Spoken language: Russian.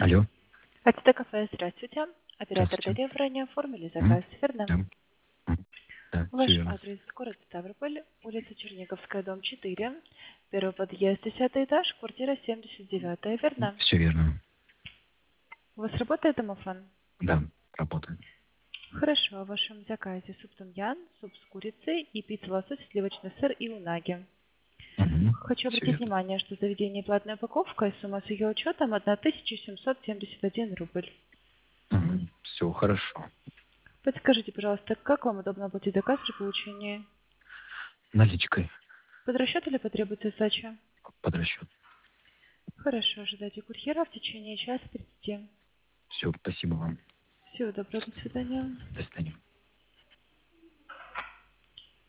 Алло, АТТ кафе, здравствуйте. Оператор здравствуйте. ГД, вы ранее оформили Мгм. заказ, верно? Да, да, Ваш все верно. адрес город Ставрополь, улица Черниговская, дом 4, первый подъезд, 10 этаж, квартира 79, верно? Все верно. У вас работает домофон? Да, работает. Хорошо, о вашем заказе суп том-ян, суп с курицей и пицца лосось, сливочный сыр и унаги. Хочу Все обратить верно. внимание, что заведение платная упаковка и сумма с ее учетом 1771 рубль. Все хорошо. Подскажите, пожалуйста, как вам удобно оплатить заказ при получении? Наличкой Под расчет или потребуется сдача? под расчет. Хорошо, ожидайте курьера в течение часа 30. Все, спасибо вам. Всего доброго, до свидания. До свидания.